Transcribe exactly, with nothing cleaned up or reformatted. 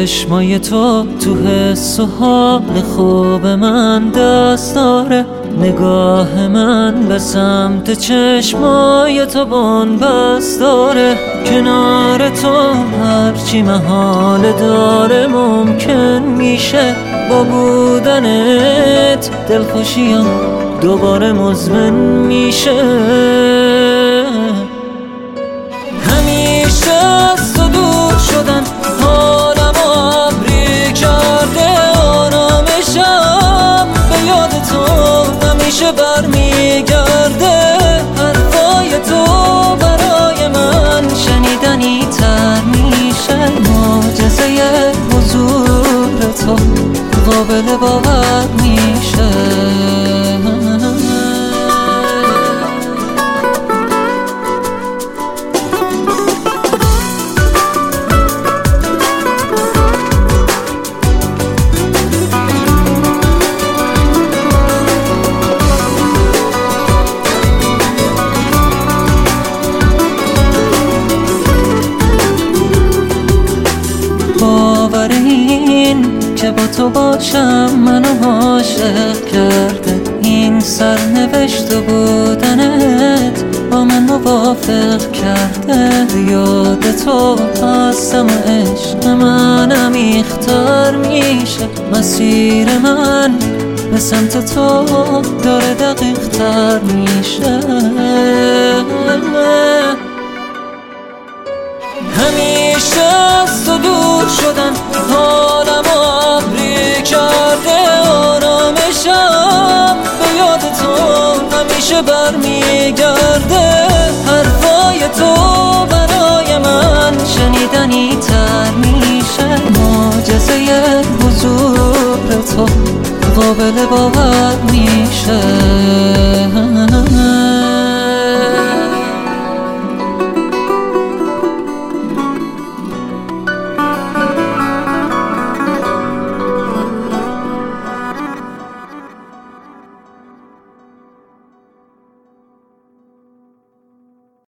چشمای تو تو حس و حال خوب من دست داره. نگاه من به سمت چشمای تو بن‌بست داره. کنار تو هرچی محال داره ممکن میشه. با بودنت دلخوشیم دوباره مزمن میشه. همیشه از تو دور شدن حالم ابری کرده. آرامشم به یاد تو همیشه برمیگرده. حرفای تو برای من شنیدنی تر میشه. معجزه حضور تو قابل باور میشه. باور این که با تو باشم منو عاشق کرده. این سرنوشت و بودنت با من موافق کرده. یاد تو هستم و عشق من عمیق‌تر میشه. مسیر من به سمت تو داره دقیق تر میشه. همیشه از تو دور شدن حالم ابری کرده. آرامشم به یاد تو همیشه برمیگرده. حرفای تو برای من شنیدنی تر میشه. معجزه حضور تو قابل باور